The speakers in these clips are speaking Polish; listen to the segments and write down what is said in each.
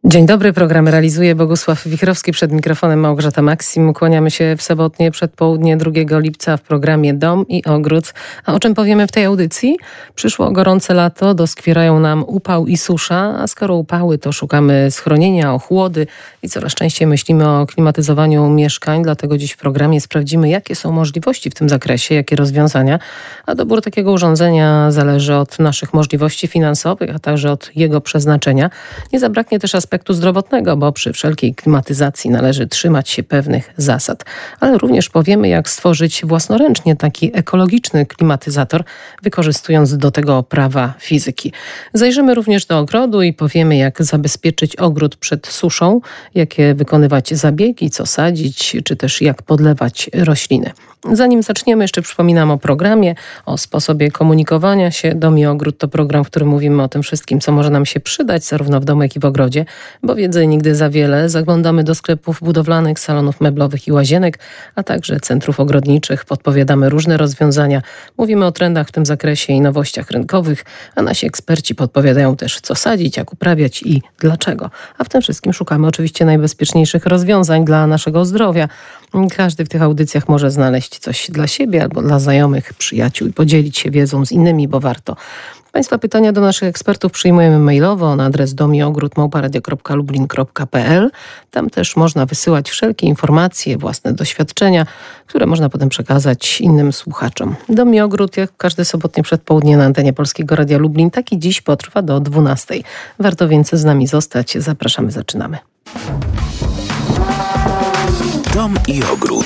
Dzień dobry, program realizuje Bogusław Wichrowski, przed mikrofonem Małgorzata Maksim. Kłaniamy się w sobotnie przedpołudnie 2 lipca w programie Dom i Ogród. A o czym powiemy w tej audycji? Przyszło gorące lato, doskwierają nam upał i susza, a skoro upały, to szukamy schronienia, ochłody i coraz częściej myślimy o klimatyzowaniu mieszkań. Dlatego dziś w programie sprawdzimy, jakie są możliwości w tym zakresie, jakie rozwiązania. A dobór takiego urządzenia zależy od naszych możliwości finansowych, a także od jego przeznaczenia. Nie zabraknie też aspektu zdrowotnego, bo przy wszelkiej klimatyzacji należy trzymać się pewnych zasad. Ale również powiemy, jak stworzyć własnoręcznie taki ekologiczny klimatyzator, wykorzystując do tego prawa fizyki. Zajrzymy również do ogrodu i powiemy, jak zabezpieczyć ogród przed suszą, jakie wykonywać zabiegi, co sadzić, czy też jak podlewać rośliny. Zanim zaczniemy, jeszcze przypominam o programie, o sposobie komunikowania się. Dom i Ogród to program, w którym mówimy o tym wszystkim, co może nam się przydać, zarówno w domu, jak i w ogrodzie, bo wiedzy nigdy za wiele. Zaglądamy do sklepów budowlanych, salonów meblowych i łazienek, a także centrów ogrodniczych. Podpowiadamy różne rozwiązania. Mówimy o trendach w tym zakresie i nowościach rynkowych, a nasi eksperci podpowiadają też, co sadzić, jak uprawiać i dlaczego. A w tym wszystkim szukamy oczywiście najbezpieczniejszych rozwiązań dla naszego zdrowia. Każdy w tych audycjach może znaleźć coś dla siebie albo dla znajomych, przyjaciół i podzielić się wiedzą z innymi, bo warto. Państwa pytania do naszych ekspertów przyjmujemy mailowo na adres domiogród@radio.lublin.pl. Tam też można wysyłać wszelkie informacje, własne doświadczenia, które można potem przekazać innym słuchaczom. Dom i Ogród, jak każde sobotnie przedpołudnie na antenie Polskiego Radia Lublin, tak i dziś potrwa do 12:00. Warto więc z nami zostać. Zapraszamy, zaczynamy. Dom i Ogród.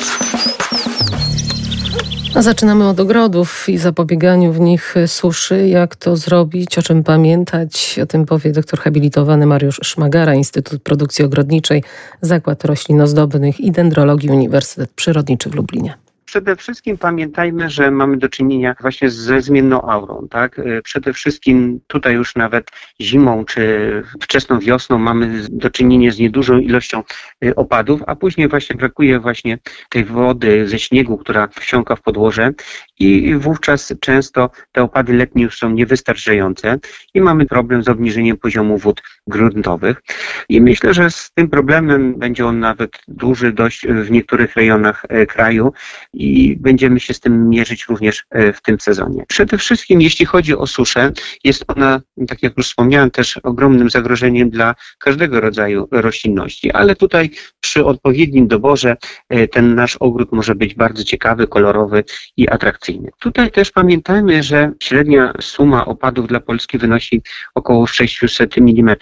A zaczynamy od ogrodów i zapobieganiu w nich suszy. Jak to zrobić, o czym pamiętać? O tym powie doktor habilitowany Mariusz Szmagara, Instytut Produkcji Ogrodniczej, Zakład Roślin Ozdobnych i Dendrologii, Uniwersytet Przyrodniczy w Lublinie. Przede wszystkim pamiętajmy, że mamy do czynienia właśnie ze zmienną aurą, tak? Przede wszystkim tutaj już nawet zimą czy wczesną wiosną mamy do czynienia z niedużą ilością opadów, a później właśnie brakuje właśnie tej wody ze śniegu, która wsiąka w podłoże i wówczas często te opady letnie już są niewystarczające i mamy problem z obniżeniem poziomu wód gruntowych. I myślę, że z tym problemem będzie on nawet duży dość w niektórych rejonach kraju i będziemy się z tym mierzyć również w tym sezonie. Przede wszystkim, jeśli chodzi o suszę, jest ona, tak jak już wspomniałem, też ogromnym zagrożeniem dla każdego rodzaju roślinności, ale tutaj przy odpowiednim doborze ten nasz ogród może być bardzo ciekawy, kolorowy i atrakcyjny. Tutaj też pamiętajmy, że średnia suma opadów dla Polski wynosi około 600 mm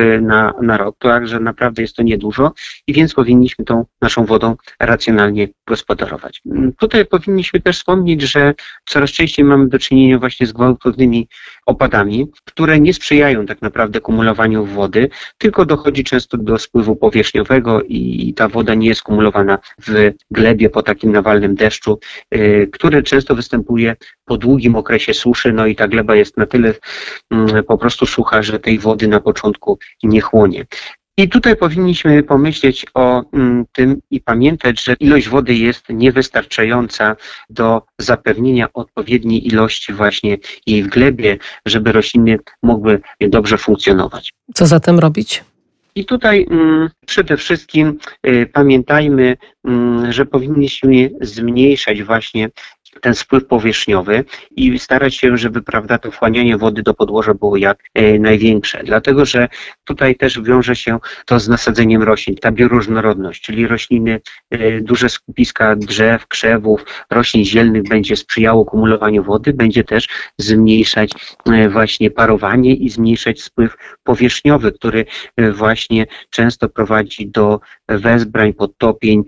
na rok, także naprawdę jest to niedużo i więc powinniśmy tą naszą wodą racjonalnie gospodarować. Tutaj powinniśmy też wspomnieć, że coraz częściej mamy do czynienia właśnie z gwałtownymi opadami, które nie sprzyjają tak naprawdę kumulowaniu wody, tylko dochodzi często do spływu powierzchniowego i ta woda nie jest kumulowana w glebie po takim nawalnym deszczu, który często występuje po długim okresie suszy, no i ta gleba jest na tyle po prostu sucha, że tej wody na początku nie chłonie. I tutaj powinniśmy pomyśleć o tym i pamiętać, że ilość wody jest niewystarczająca do zapewnienia odpowiedniej ilości właśnie jej w glebie, żeby rośliny mogły dobrze funkcjonować. Co zatem robić? I tutaj przede wszystkim pamiętajmy, że powinniśmy zmniejszać właśnie ten spływ powierzchniowy i starać się, żeby to wchłanianie wody do podłoża było jak największe. Dlatego, że tutaj też wiąże się to z nasadzeniem roślin, ta bioróżnorodność, czyli rośliny, duże skupiska drzew, krzewów, roślin zielnych będzie sprzyjało kumulowaniu wody, będzie też zmniejszać właśnie parowanie i zmniejszać spływ powierzchniowy, który właśnie często prowadzi do wezbrań, podtopień,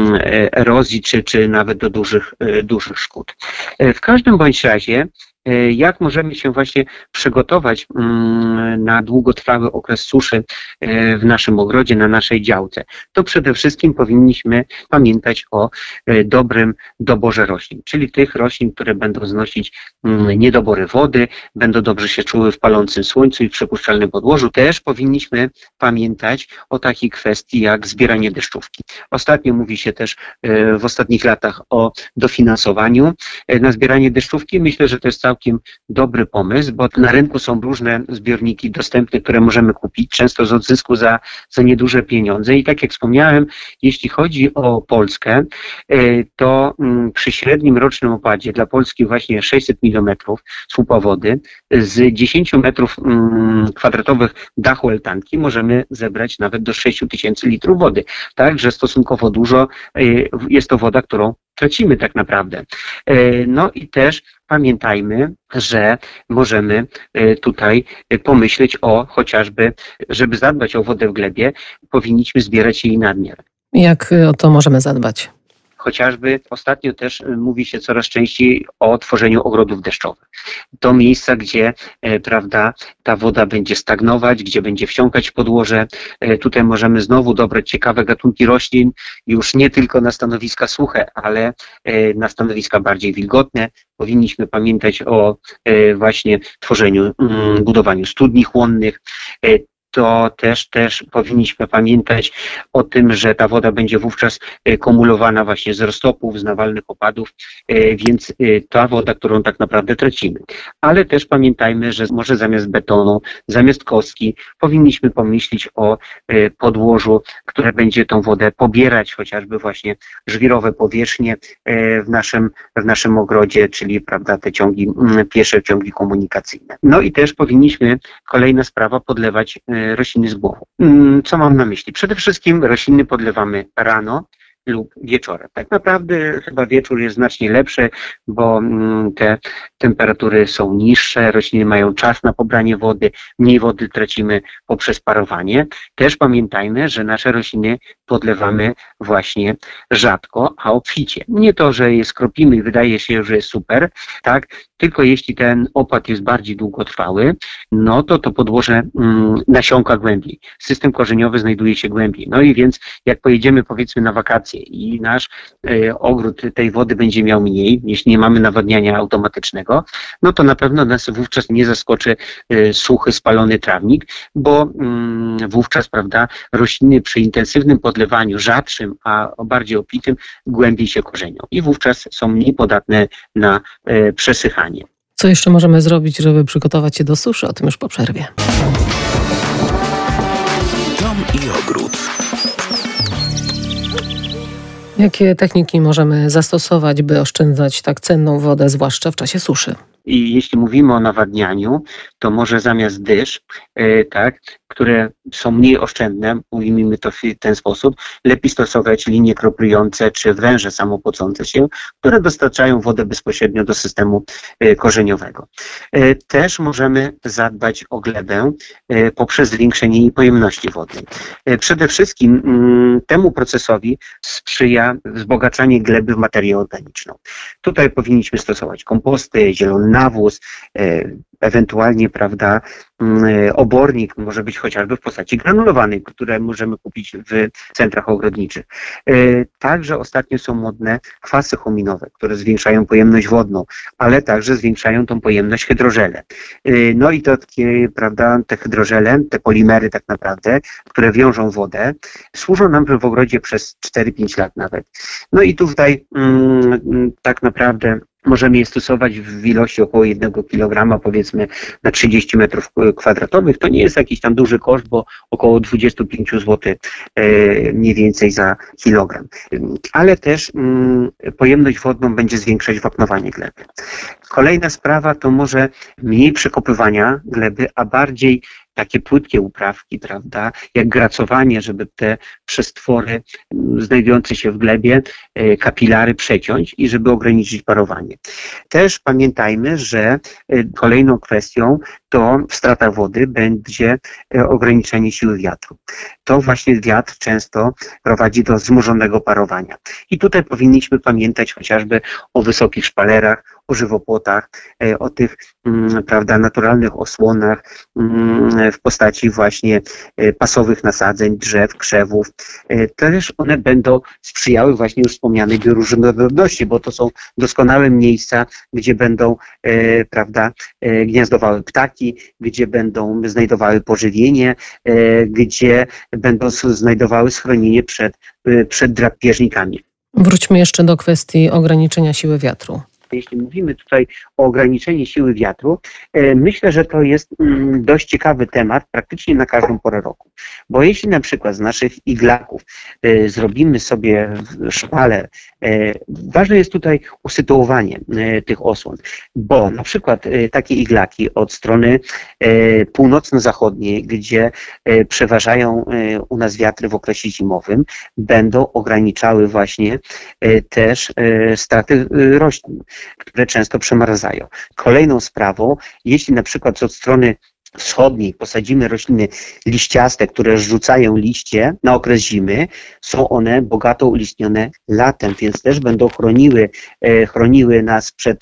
erozji czy nawet do dużych szkód. W każdym bądź razie, jak możemy się właśnie przygotować na długotrwały okres suszy w naszym ogrodzie, na naszej działce, to przede wszystkim powinniśmy pamiętać o dobrym doborze roślin, czyli tych roślin, które będą znosić niedobory wody, będą dobrze się czuły w palącym słońcu i w przepuszczalnym podłożu. Też powinniśmy pamiętać o takiej kwestii jak zbieranie deszczówki. Ostatnio mówi się też w ostatnich latach o dofinansowaniu na zbieranie deszczówki. Myślę, że to jest całkiem dobry pomysł, bo na rynku są różne zbiorniki dostępne, które możemy kupić, często z odzysku za nieduże pieniądze. I tak jak wspomniałem, jeśli chodzi o Polskę, to przy średnim rocznym opadzie dla Polski właśnie 600 mm słupa wody z 10 metrów kwadratowych dachu altanki możemy zebrać nawet do 6 tysięcy litrów wody. Także stosunkowo dużo jest to woda, którą tracimy tak naprawdę. No i też pamiętajmy, że możemy tutaj pomyśleć o chociażby, żeby zadbać o wodę w glebie, powinniśmy zbierać jej nadmiar. Jak o to możemy zadbać? Chociażby ostatnio też mówi się coraz częściej o tworzeniu ogrodów deszczowych. To miejsca, gdzie prawda, ta woda będzie stagnować, gdzie będzie wsiąkać w podłoże. Tutaj możemy znowu dobrać ciekawe gatunki roślin, już nie tylko na stanowiska suche, ale na stanowiska bardziej wilgotne. Powinniśmy pamiętać o właśnie tworzeniu, budowaniu studni chłonnych. To też powinniśmy pamiętać o tym, że ta woda będzie wówczas kumulowana właśnie z roztopów, z nawalnych opadów, więc ta woda, którą tak naprawdę tracimy. Ale też pamiętajmy, że może zamiast betonu, zamiast kostki powinniśmy pomyśleć o podłożu, które będzie tą wodę pobierać, chociażby właśnie żwirowe powierzchnie w naszym ogrodzie, czyli prawda, te ciągi, piesze ciągi komunikacyjne. No i też powinniśmy, kolejna sprawa, podlewać rośliny z głową. Co mam na myśli? Przede wszystkim rośliny podlewamy rano lub wieczorem. Tak naprawdę chyba wieczór jest znacznie lepszy, bo te temperatury są niższe, rośliny mają czas na pobranie wody, mniej wody tracimy poprzez parowanie. Też pamiętajmy, że nasze rośliny podlewamy właśnie rzadko, a obficie. Nie to, że je skropimy i wydaje się, że jest super, tak? Tylko jeśli ten opad jest bardziej długotrwały, no to podłoże nasiąka głębiej. System korzeniowy znajduje się głębiej. No i więc jak pojedziemy powiedzmy na wakacje i nasz ogród tej wody będzie miał mniej, jeśli nie mamy nawadniania automatycznego, no to na pewno nas wówczas nie zaskoczy suchy, spalony trawnik, bo wówczas, prawda, rośliny przy intensywnym podlewaniu rzadszym, a bardziej obfitym, głębiej się korzenią i wówczas są mniej podatne na przesychanie. Co jeszcze możemy zrobić, żeby przygotować się do suszy? O tym już po przerwie. Dom i ogród. Jakie techniki możemy zastosować, by oszczędzać tak cenną wodę, zwłaszcza w czasie suszy? I jeśli mówimy o nawadnianiu, to może zamiast dysz, tak, które są mniej oszczędne, ujmijmy to w ten sposób, lepiej stosować linie kroplujące czy węże samopocące się, które dostarczają wodę bezpośrednio do systemu korzeniowego. Też możemy zadbać o glebę poprzez zwiększenie jej pojemności wodnej. Przede wszystkim temu procesowi sprzyja wzbogacanie gleby w materię organiczną. Tutaj powinniśmy stosować komposty, zielony nawóz, ewentualnie, prawda, obornik może być chociażby w postaci granulowanej, które możemy kupić w centrach ogrodniczych. Także ostatnio są modne kwasy chominowe, które zwiększają pojemność wodną, ale także zwiększają tą pojemność hydrożele. No i to takie, prawda, te hydrożele, te polimery tak naprawdę, które wiążą wodę, służą nam w ogrodzie przez 4-5 lat nawet. No i tutaj tak naprawdę możemy je stosować w ilości około 1 kg, powiedzmy na 30 metrów kwadratowych. To nie jest jakiś tam duży koszt, bo około 25 zł mniej więcej za kilogram. Ale też pojemność wodną będzie zwiększać wapnowanie gleby. Kolejna sprawa to może mniej przekopywania gleby, a bardziej takie płytkie uprawki, prawda, jak gracowanie, żeby te przestwory znajdujące się w glebie, kapilary przeciąć i żeby ograniczyć parowanie. Też pamiętajmy, że kolejną kwestią to w stratach wody będzie ograniczenie siły wiatru. To właśnie wiatr często prowadzi do wzmożonego parowania. I tutaj powinniśmy pamiętać chociażby o wysokich szpalerach, o żywopłotach, o tych, prawda, naturalnych osłonach w postaci właśnie pasowych nasadzeń, drzew, krzewów. Też one będą sprzyjały właśnie już wspomnianej bioróżnorodności, bo to są doskonałe miejsca, gdzie będą, prawda, gniazdowały ptaki, gdzie będą znajdowały pożywienie, gdzie będą znajdowały schronienie przed drapieżnikami. Wróćmy jeszcze do kwestii ograniczenia siły wiatru. Jeśli mówimy tutaj o ograniczeniu siły wiatru, myślę, że to jest dość ciekawy temat praktycznie na każdą porę roku. Bo jeśli na przykład z naszych iglaków zrobimy sobie szpale, ważne jest tutaj usytuowanie tych osłon, bo na przykład takie iglaki od strony północno-zachodniej, gdzie przeważają u nas wiatry w okresie zimowym, będą ograniczały właśnie też straty roślin, które często przemarzają. Kolejną sprawą, jeśli na przykład od strony wschodniej posadzimy rośliny liściaste, które rzucają liście na okres zimy, są one bogato ulistnione latem, więc też będą chroniły nas przed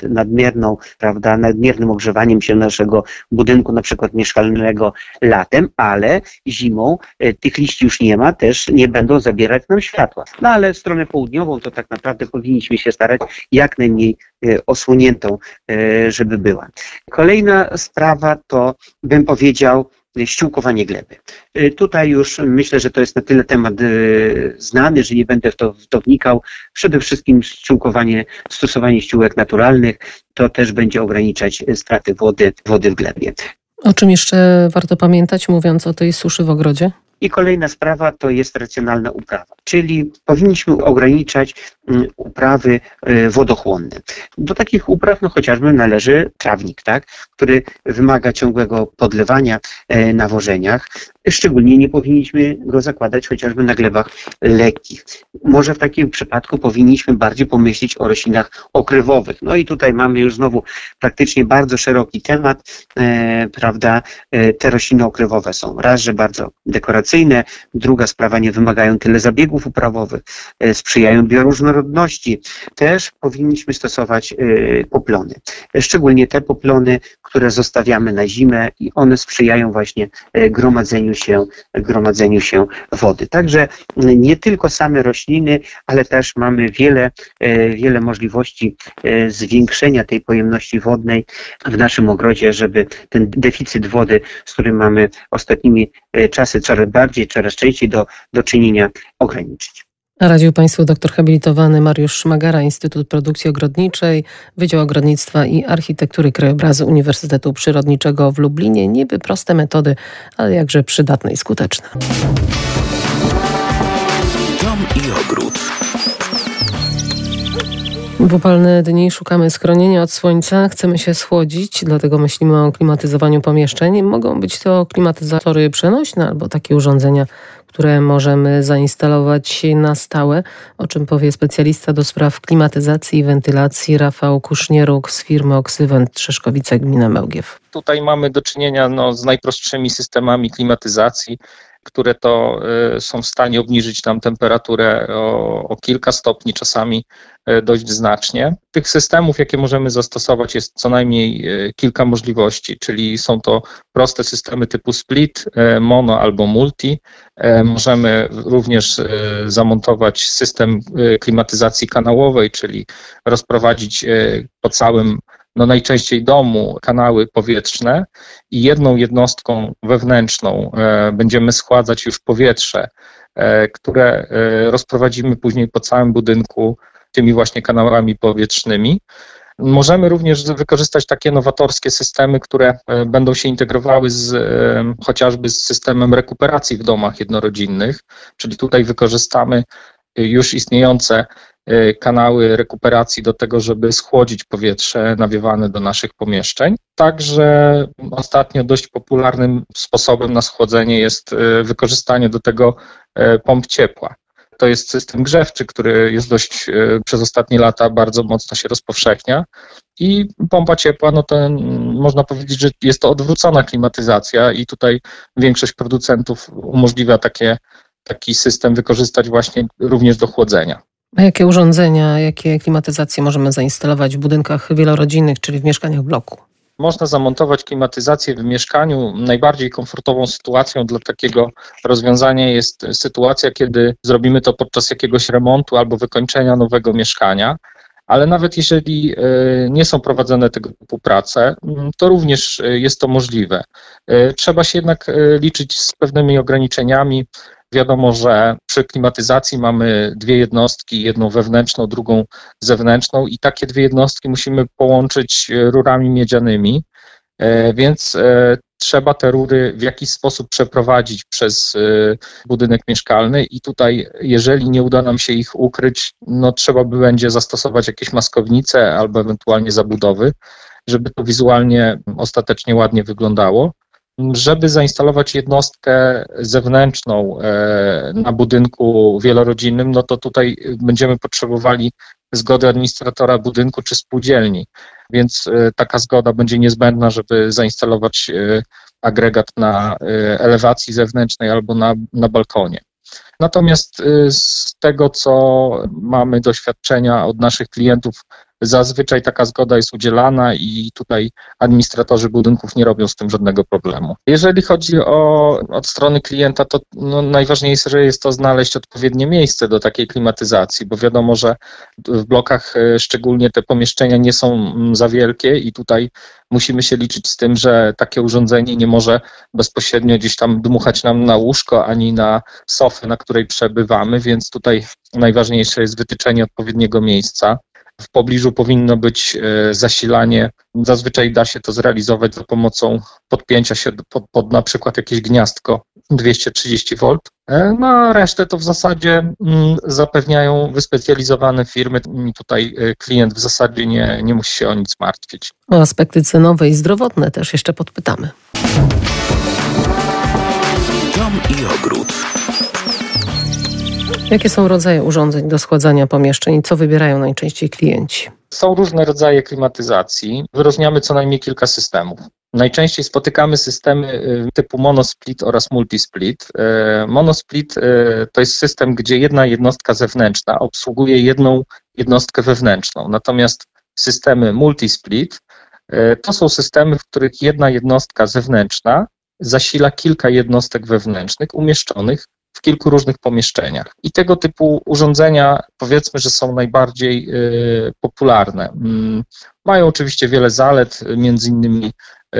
nadmiernym ogrzewaniem się naszego budynku, na przykład mieszkalnego latem, ale zimą tych liści już nie ma, też nie będą zabierać nam światła. No ale w stronę południową to tak naprawdę powinniśmy się starać jak najmniej osłoniętą, żeby była. Kolejna sprawa to, bym powiedział, ściółkowanie gleby. Tutaj już myślę, że to jest na tyle temat znany, że nie będę w to wnikał. Przede wszystkim stosowanie ściółek naturalnych, to też będzie ograniczać straty wody w glebie. O czym jeszcze warto pamiętać, mówiąc o tej suszy w ogrodzie? I kolejna sprawa to jest racjonalna uprawa, czyli powinniśmy ograniczać uprawy wodochłonne. Do takich upraw chociażby należy trawnik, tak, który wymaga ciągłego podlewania, nawożeniach. Szczególnie nie powinniśmy go zakładać chociażby na glebach lekkich. Może w takim przypadku powinniśmy bardziej pomyśleć o roślinach okrywowych. No i tutaj mamy już znowu praktycznie bardzo szeroki temat, prawda? Te rośliny okrywowe są raz, że bardzo dekoracyjne, druga sprawa, nie wymagają tyle zabiegów uprawowych, sprzyjają bioróżnorodności. Też powinniśmy stosować poplony. Szczególnie te poplony, które zostawiamy na zimę i one sprzyjają właśnie gromadzeniu się wody. Także nie tylko same rośliny, ale też mamy wiele możliwości zwiększenia tej pojemności wodnej w naszym ogrodzie, żeby ten deficyt wody, z którym mamy ostatnimi czasy coraz częściej do czynienia, ograniczyć. Radził Państwu doktor habilitowany Mariusz Szmagara, Instytut Produkcji Ogrodniczej, Wydział Ogrodnictwa i Architektury Krajobrazu Uniwersytetu Przyrodniczego w Lublinie. Niby proste metody, ale jakże przydatne i skuteczne. Dom i ogród. W upalne dni szukamy schronienia od słońca, chcemy się schłodzić, dlatego myślimy o klimatyzowaniu pomieszczeń. Mogą być to klimatyzatory przenośne albo takie urządzenia, które możemy zainstalować na stałe, o czym powie specjalista do spraw klimatyzacji i wentylacji Rafał Kusznieruk z firmy Oksywent Trzeszkowice, gmina Mełgiew. Tutaj mamy do czynienia z najprostszymi systemami klimatyzacji, które to są w stanie obniżyć nam temperaturę o kilka stopni, czasami dość znacznie. Tych systemów, jakie możemy zastosować, jest co najmniej kilka możliwości, czyli są to proste systemy typu split, mono albo multi. Możemy również zamontować system klimatyzacji kanałowej, czyli rozprowadzić po całym najczęściej domu kanały powietrzne i jedną jednostką wewnętrzną będziemy schładzać już powietrze, które rozprowadzimy później po całym budynku tymi właśnie kanałami powietrznymi. Możemy również wykorzystać takie nowatorskie systemy, które będą się integrowały chociażby z systemem rekuperacji w domach jednorodzinnych, czyli tutaj wykorzystamy już istniejące kanały rekuperacji do tego, żeby schłodzić powietrze nawiewane do naszych pomieszczeń. Także ostatnio dość popularnym sposobem na schłodzenie jest wykorzystanie do tego pomp ciepła. To jest system grzewczy, który jest przez ostatnie lata bardzo mocno się rozpowszechnia i pompa ciepła, to można powiedzieć, że jest to odwrócona klimatyzacja i tutaj większość producentów umożliwia taki system wykorzystać właśnie również do chłodzenia. A jakie urządzenia, jakie klimatyzacje możemy zainstalować w budynkach wielorodzinnych, czyli w mieszkaniach bloku? Można zamontować klimatyzację w mieszkaniu. Najbardziej komfortową sytuacją dla takiego rozwiązania jest sytuacja, kiedy zrobimy to podczas jakiegoś remontu albo wykończenia nowego mieszkania. ale nawet jeżeli nie są prowadzone tego typu prace, to również jest to możliwe. Trzeba się jednak liczyć z pewnymi ograniczeniami. Wiadomo, że przy klimatyzacji mamy dwie jednostki, jedną wewnętrzną, drugą zewnętrzną i takie dwie jednostki musimy połączyć rurami miedzianymi, więc trzeba te rury w jakiś sposób przeprowadzić przez budynek mieszkalny i tutaj, jeżeli nie uda nam się ich ukryć, no trzeba by będzie zastosować jakieś maskownice albo ewentualnie zabudowy, żeby to wizualnie ostatecznie ładnie wyglądało. Żeby zainstalować jednostkę zewnętrzną na budynku wielorodzinnym, no to tutaj będziemy potrzebowali zgody administratora budynku czy spółdzielni, więc taka zgoda będzie niezbędna, żeby zainstalować agregat na elewacji zewnętrznej albo na balkonie. Natomiast z tego, co mamy doświadczenia od naszych klientów, zazwyczaj taka zgoda jest udzielana i tutaj administratorzy budynków nie robią z tym żadnego problemu. Jeżeli chodzi od strony klienta, to najważniejsze jest to znaleźć odpowiednie miejsce do takiej klimatyzacji, bo wiadomo, że w blokach szczególnie te pomieszczenia nie są za wielkie i tutaj musimy się liczyć z tym, że takie urządzenie nie może bezpośrednio gdzieś tam dmuchać nam na łóżko ani na sofę, na której przebywamy, więc tutaj najważniejsze jest wytyczenie odpowiedniego miejsca. W pobliżu powinno być zasilanie. Zazwyczaj da się to zrealizować za pomocą podpięcia się pod na przykład jakieś gniazdko 230 V. No a resztę to w zasadzie zapewniają wyspecjalizowane firmy i tutaj klient w zasadzie nie musi się o nic martwić. O aspekty cenowe i zdrowotne też jeszcze podpytamy. Dom i ogród. Jakie są rodzaje urządzeń do schładzania pomieszczeń i co wybierają najczęściej klienci? Są różne rodzaje klimatyzacji. Wyróżniamy co najmniej kilka systemów. Najczęściej spotykamy systemy typu monosplit oraz multisplit. Monosplit to jest system, gdzie jedna jednostka zewnętrzna obsługuje jedną jednostkę wewnętrzną. Natomiast systemy multisplit to są systemy, w których jedna jednostka zewnętrzna zasila kilka jednostek wewnętrznych umieszczonych w kilku różnych pomieszczeniach. I tego typu urządzenia, powiedzmy, że są najbardziej popularne. Mają oczywiście wiele zalet, między innymi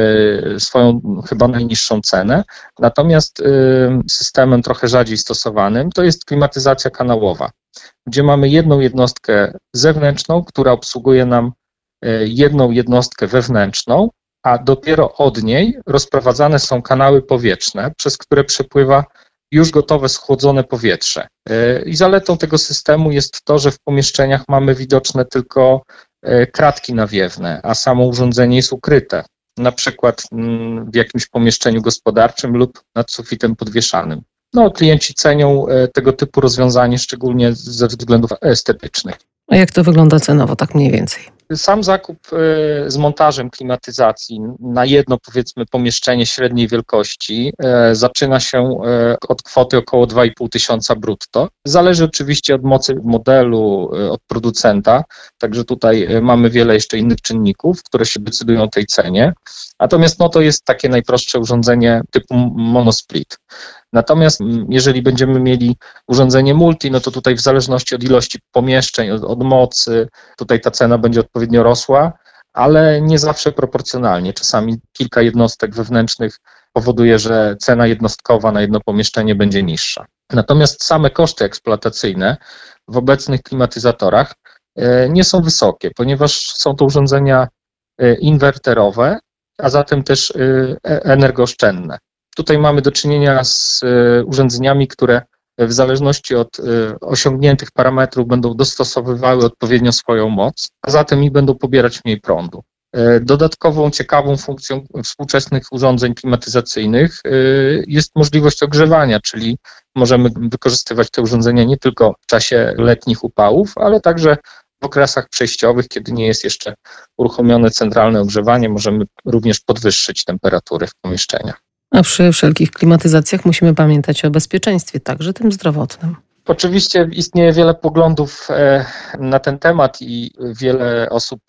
swoją chyba najniższą cenę, natomiast systemem trochę rzadziej stosowanym to jest klimatyzacja kanałowa, gdzie mamy jedną jednostkę zewnętrzną, która obsługuje nam jedną jednostkę wewnętrzną, a dopiero od niej rozprowadzane są kanały powietrzne, przez które przepływa już gotowe, schłodzone powietrze. I zaletą tego systemu jest to, że w pomieszczeniach mamy widoczne tylko kratki nawiewne, a samo urządzenie jest ukryte, na przykład w jakimś pomieszczeniu gospodarczym lub nad sufitem podwieszanym. No, klienci cenią tego typu rozwiązanie, szczególnie ze względów estetycznych. A jak to wygląda cenowo, tak mniej więcej? Sam zakup z montażem klimatyzacji na jedno, powiedzmy, pomieszczenie średniej wielkości zaczyna się od kwoty około 2,5 tysiąca brutto. Zależy oczywiście od mocy modelu, od producenta, także tutaj mamy wiele jeszcze innych czynników, które się decydują o tej cenie. Natomiast to jest takie najprostsze urządzenie typu monosplit. Natomiast jeżeli będziemy mieli urządzenie multi, no to tutaj w zależności od ilości pomieszczeń, od mocy, tutaj ta cena będzie odpowiednio rosła, ale nie zawsze proporcjonalnie. Czasami kilka jednostek wewnętrznych powoduje, że cena jednostkowa na jedno pomieszczenie będzie niższa. Natomiast same koszty eksploatacyjne w obecnych klimatyzatorach nie są wysokie, ponieważ są to urządzenia inwerterowe, a zatem też energooszczędne. Tutaj mamy do czynienia z urządzeniami, które w zależności od osiągniętych parametrów będą dostosowywały odpowiednio swoją moc, a zatem i będą pobierać mniej prądu. Dodatkową ciekawą funkcją współczesnych urządzeń klimatyzacyjnych jest możliwość ogrzewania, czyli możemy wykorzystywać te urządzenia nie tylko w czasie letnich upałów, ale także w okresach przejściowych, kiedy nie jest jeszcze uruchomione centralne ogrzewanie, możemy również podwyższyć temperatury w pomieszczeniach. A przy wszelkich klimatyzacjach musimy pamiętać o bezpieczeństwie, także tym zdrowotnym. Oczywiście istnieje wiele poglądów na ten temat i wiele osób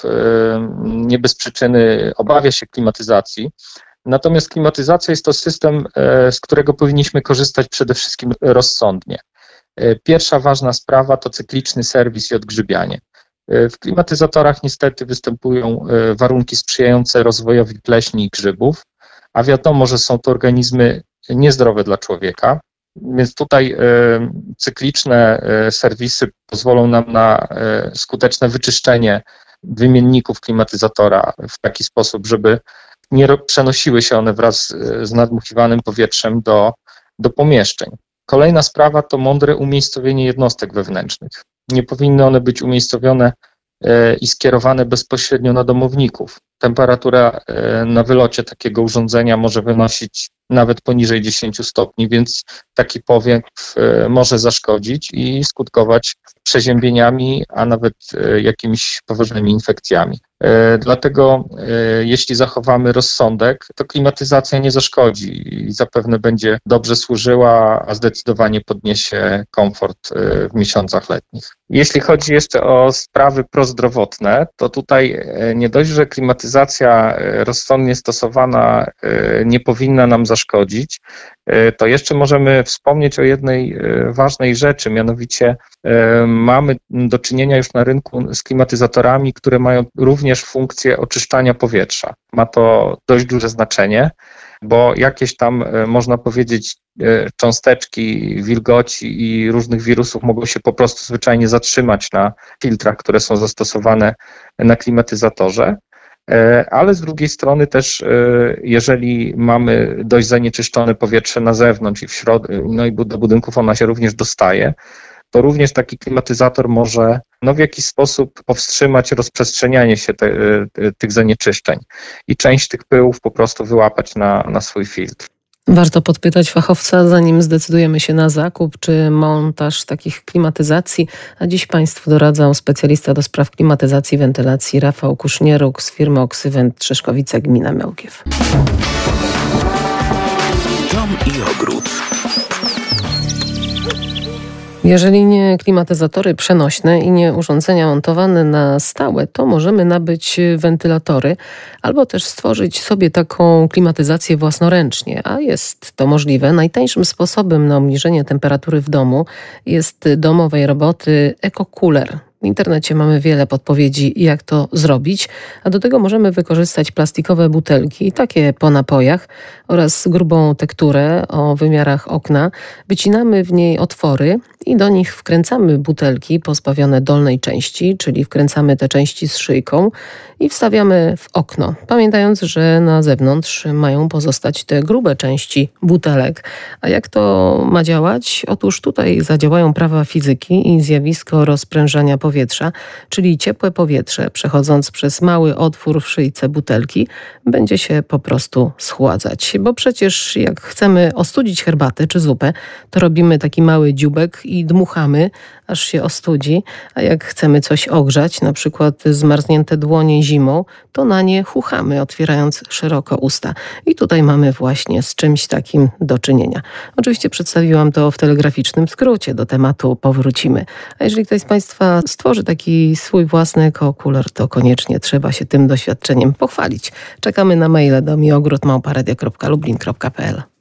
nie bez przyczyny obawia się klimatyzacji. Natomiast klimatyzacja jest to system, z którego powinniśmy korzystać przede wszystkim rozsądnie. Pierwsza ważna sprawa to cykliczny serwis i odgrzybianie. W klimatyzatorach niestety występują warunki sprzyjające rozwojowi pleśni i grzybów, a wiadomo, że są to organizmy niezdrowe dla człowieka, więc tutaj cykliczne serwisy pozwolą nam na skuteczne wyczyszczenie wymienników klimatyzatora w taki sposób, żeby nie przenosiły się one wraz z nadmuchiwanym powietrzem do pomieszczeń. Kolejna sprawa to mądre umiejscowienie jednostek wewnętrznych. Nie powinny one być umiejscowione i skierowane bezpośrednio na domowników. Temperatura na wylocie takiego urządzenia może wynosić nawet poniżej 10 stopni, więc taki powiew może zaszkodzić i skutkować przeziębieniami, a nawet jakimiś poważnymi infekcjami. Dlatego jeśli zachowamy rozsądek, to klimatyzacja nie zaszkodzi i zapewne będzie dobrze służyła, a zdecydowanie podniesie komfort w miesiącach letnich. Jeśli chodzi jeszcze o sprawy prozdrowotne, to tutaj nie dość, że klimatyzacja rozsądnie stosowana nie powinna nam zaszkodzić, to jeszcze możemy wspomnieć o jednej ważnej rzeczy, mianowicie mamy do czynienia już na rynku z klimatyzatorami, które mają również funkcję oczyszczania powietrza. Ma to dość duże znaczenie, bo jakieś tam, można powiedzieć, cząsteczki wilgoci i różnych wirusów mogą się po prostu zwyczajnie zatrzymać na filtrach, które są zastosowane na klimatyzatorze. Ale z drugiej strony też, jeżeli mamy dość zanieczyszczone powietrze na zewnątrz i w środku, no i do budynków ona się również dostaje, to również taki klimatyzator może w jakiś sposób powstrzymać rozprzestrzenianie się tych zanieczyszczeń i część tych pyłów po prostu wyłapać na swój filtr. Warto podpytać fachowca, zanim zdecydujemy się na zakup czy montaż takich klimatyzacji. A dziś Państwu doradzał specjalista do spraw klimatyzacji i wentylacji Rafał Kusznieruk z firmy Oksywent Trzeszkowice, gmina Mełkiew. Dom i ogród. Jeżeli nie klimatyzatory przenośne i nie urządzenia montowane na stałe, to możemy nabyć wentylatory albo też stworzyć sobie taką klimatyzację własnoręcznie, a jest to możliwe. Najtańszym sposobem na obniżenie temperatury w domu jest domowej roboty EcoCooler. W internecie mamy wiele podpowiedzi, jak to zrobić, a do tego możemy wykorzystać plastikowe butelki, takie po napojach, oraz grubą tekturę o wymiarach okna. Wycinamy w niej otwory i do nich wkręcamy butelki pozbawione dolnej części, czyli wkręcamy te części z szyjką i wstawiamy w okno, pamiętając, że na zewnątrz mają pozostać te grube części butelek. A jak to ma działać? Otóż tutaj zadziałają prawa fizyki i zjawisko rozprężania powietrza, czyli ciepłe powietrze przechodząc przez mały otwór w szyjce butelki będzie się po prostu schładzać. Bo przecież jak chcemy ostudzić herbatę czy zupę, to robimy taki mały dzióbek i dmuchamy, aż się ostudzi, a jak chcemy coś ogrzać, na przykład zmarznięte dłonie zimą, to na nie chuchamy, otwierając szeroko usta. I tutaj mamy właśnie z czymś takim do czynienia. Oczywiście przedstawiłam to w telegraficznym skrócie, do tematu powrócimy. A jeżeli ktoś z Państwa stworzy taki swój własny EcoCooler, to koniecznie trzeba się tym doświadczeniem pochwalić. Czekamy na maile do miogród@radia.lublin.pl.